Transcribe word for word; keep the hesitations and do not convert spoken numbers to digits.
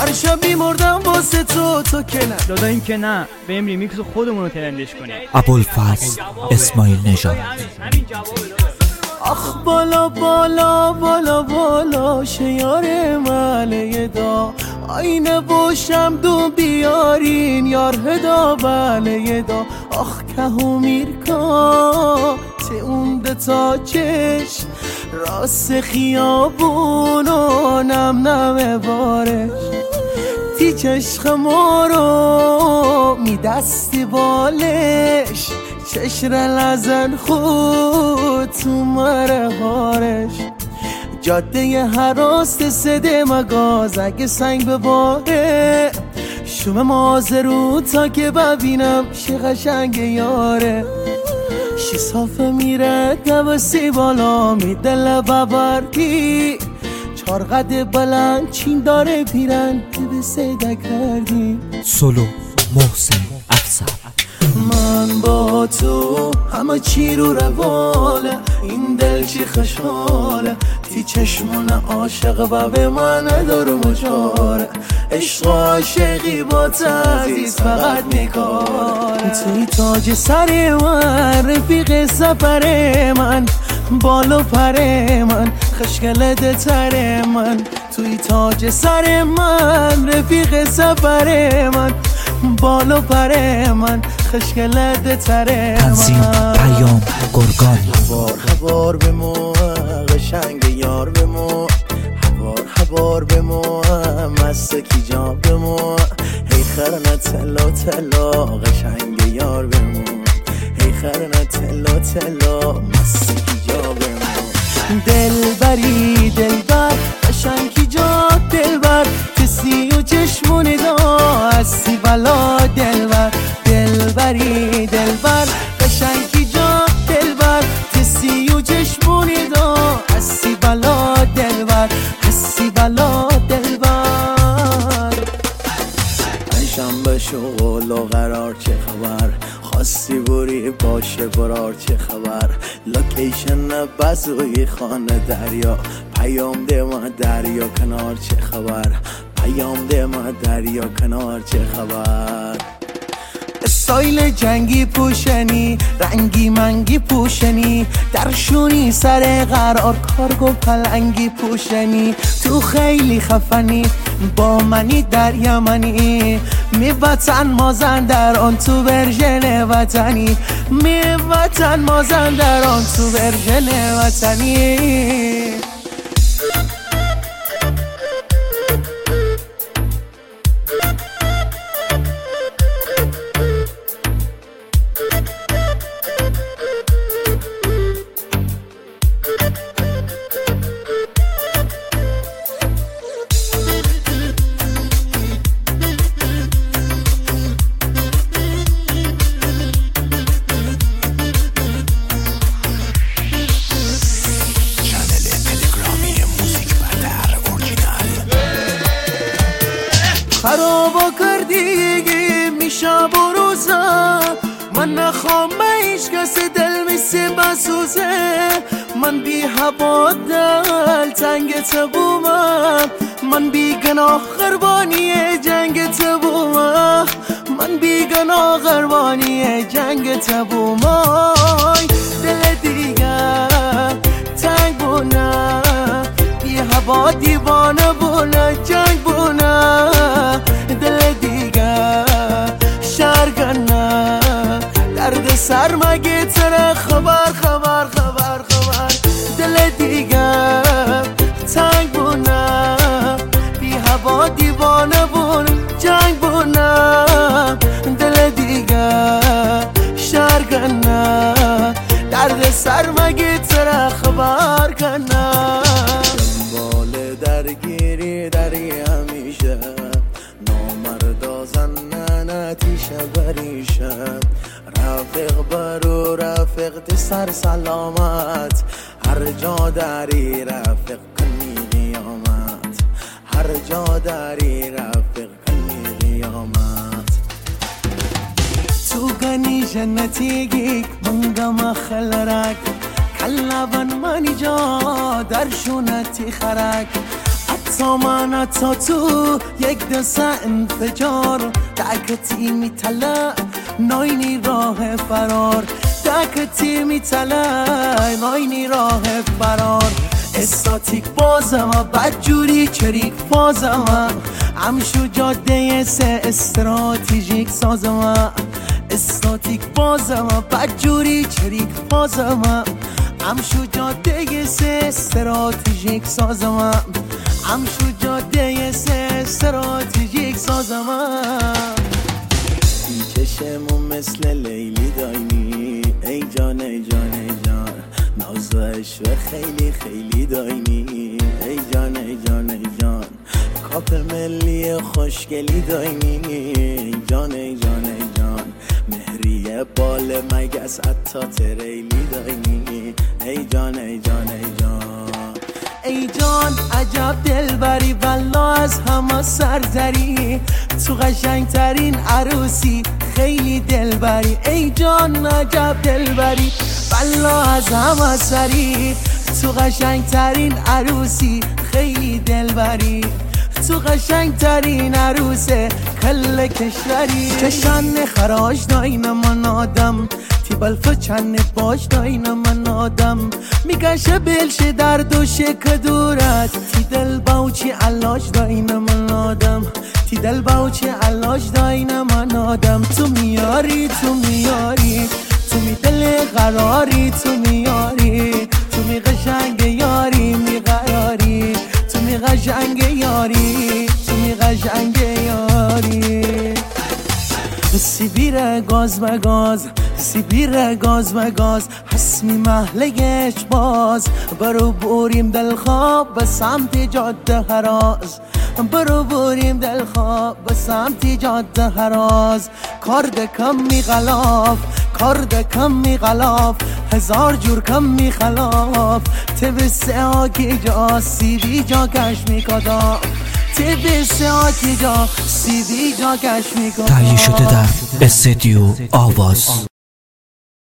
هر شب میمردم واسه تو تو که نه. داداییم که نه، بریم ریمیکس خودمون رو ترندش کنیم. ابوالفضل اسماعیل نژاد. آخ بالا بالا بالا بالا شیار مله دا آینه باشم دو بیارین یار هدا بله دا. آخ کهو میرکا ته اونده تا چش راست خیابونو نم نم بارش تی چشخ ما رو می دستی بالش چشر لزن خود تو مره هارش جاده هراست سده مگاز اگه سنگ به باره شوم مازرو تا که ببینم شی قشنگ یاره شی صافه میره دوستی بالا میدل ببردی چار قد بلند چین داره پیرن به سیده کردی. سولو محسن افسر. من با تو همه چی رو رواله این دل چی خشحاله تی چشمون عاشق و به من نداره مجاره عشق و عاشقی با تعزیز فقط میکاره توی تاج سر من رفیق سفر من بالو پر من خشگلده تر من توی تاج سر من رفیق سفر من بالو پر من خشگلده تر من. تنظیم پیام گرگانی. هوار هوار به مو قشنگ یار به مو هوار هوار به مو مست کی جا به مو هی خرنه تلا تلا قشنگ یار به مو هی خرنه تلا تلا مست کی جا به مو. دل بری دل بر قشنگ کی جا دل بر کسی و چشمون دا هستی بلا دل بر دل بری دل بر قشنگ کی جا دل بر کسی و چشمون دا هستی بلا دل بر هستی بلا دل بر. پنجم به شغل و قرار چه خبر خواستی بوری باشه برار چه خبر لوکیشن بزوی خانه دریا پیام ده ما دریا کنار چه خبر پیام ده ما دریا کنار چه خبر. استایل جنگی پوشنی رنگی منگی پوشنی درشونی سر قرار کارگو پلنگی پوشنی تو خیلی خفنی با منی در یمنی می وطن مازن در آن تو ورژن وطنی می وطن مازن در آن تو ورژن وطنی. خرابا کردی میشه بروزه من نخوام هیچ کس دل میسی بسوزه من بی هوا دل تنگ تبومم من بی گناه قربانی جنگ تبومم من بی گناه قربانی جنگ تبومم دل دیگه تنگ بونه بی هوا دیوانه بونه جنگ بونه دل دیگه شرگنه درد سر مگه تره خبر خبر خبر خبر دل دیگه تنگ بونه بی هوا دیوانه بونه جنگ بونه دل دیگه شرگنه درد سر مگه تره خبر کنه. دنبال درگیری دری همیشه نامردا زننه تیشه بریشه رفیق برو رفیق دی سر سلامت هر جا داری رفیق کنی قیامت هر جا داری رفیق کنی قیامت. تو گنی جنتیگی منگم خلرک کلبن منی جا در شونتی خرک حتی من حتی تو یک دسته انفجار دکتی میتله ناینی راه فرار دکتی میتله ناینی راه فرار استاتیک بازم بدجوری چریک فازم همشو جاده سه استراتژیک سازم استاتیک بازم بدجوری چریک فازم همشو جاده سه استراتژیک سازم همشو جاده سه استراتژیک سازم ای چشمون مثل لیلی داینی ای جان ای جان ای جان ناز و عشق خیلی خیلی داینی ای جان ای جان ای جان کاپ ملی خوشگلی داینی ای جان ای جان ای جان مهری بال مگس حتی تریلی داینی ای جان ای جان ای جان ای جان عجب دلبری والله از همه سرزری تو قشنگ ترین عروسی خیلی دلبری ای جان عجب دلبری والله از همه سری تو قشنگ ترین عروسی خیلی دلبری تو قشنگ ترین عروسه کل کشوری چشن خراج داین من آدم تی بلفه چن باش داین من آدم میگشه بلشه درد و شک دورت تی دل باوچی علاج داین من آدم تی دل باوچی علاج داین من آدم تو میاری تو میاری تو می دل قراری تو میاری تو می قشنگ یاری می قراری تو می قشنگ یاری تو می قشنگ یاری سیبیر گاز و گاز سیبیر گاز و گاز حسمی محلهش باز برو بریم دل خواب به سمت جاده هراز برو بریم دل خواب به سمت جاده هراز کارد کم می غلاف کارد کم می غلاف هزار جور کم می خلاف تبسه آکی جا سیبی جا کش می کدا تبسه آکی جا سیبی جا کش می کدا تهیه شده در استدیو آواز